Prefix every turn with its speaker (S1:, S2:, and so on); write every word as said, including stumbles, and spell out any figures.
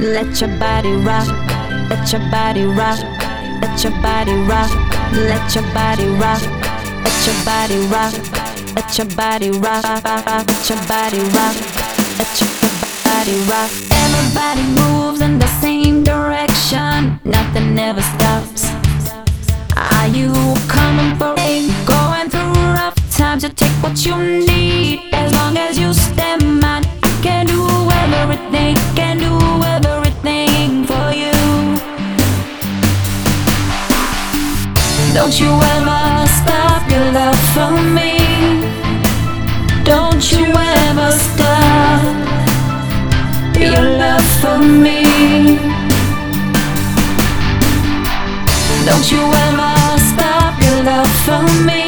S1: Let your body rock, let your body rock, let your body rock, let your body rock, let your body rock, let your body rock, let your body rock, let your body rock. Everybody moves in the same direction, nothing ever stops. Are you coming for it? Going through rough times, you take what you need. As long as you stand mine, I can do everything, can do everything for you. Don't you ever stop your love from me. Don't you ever stop your love for me. Don't you ever stop your love for me.